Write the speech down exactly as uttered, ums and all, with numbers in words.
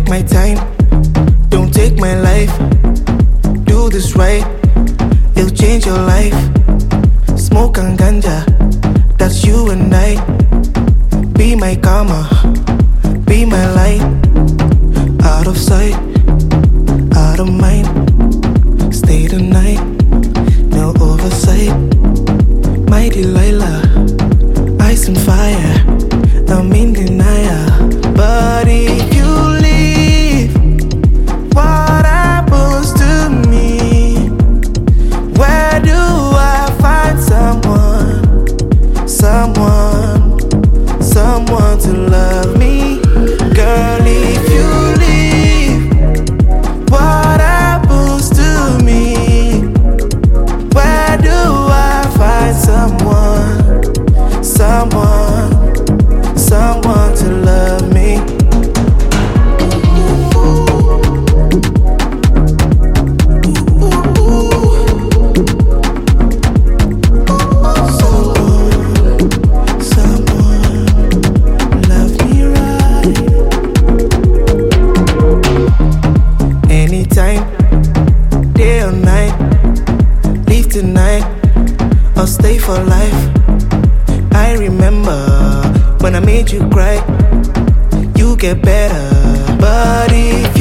my time, don't take my life. Do this right, it'll change your life. Smoke and ganja, that's you and I. Be my karma, be my light. Out of sight, out of mind. Stay the night, no oversight. My Delilah, ice and fire, I'm in denial. But if you leave, what happens to me? Where do I find someone, someone, someone to love me? Girl, if you leave, what happens to me? Where do I find someone, someone, someone to love me? Day or night, leave tonight, or stay for life. I remember when I made you cry, you get better. But if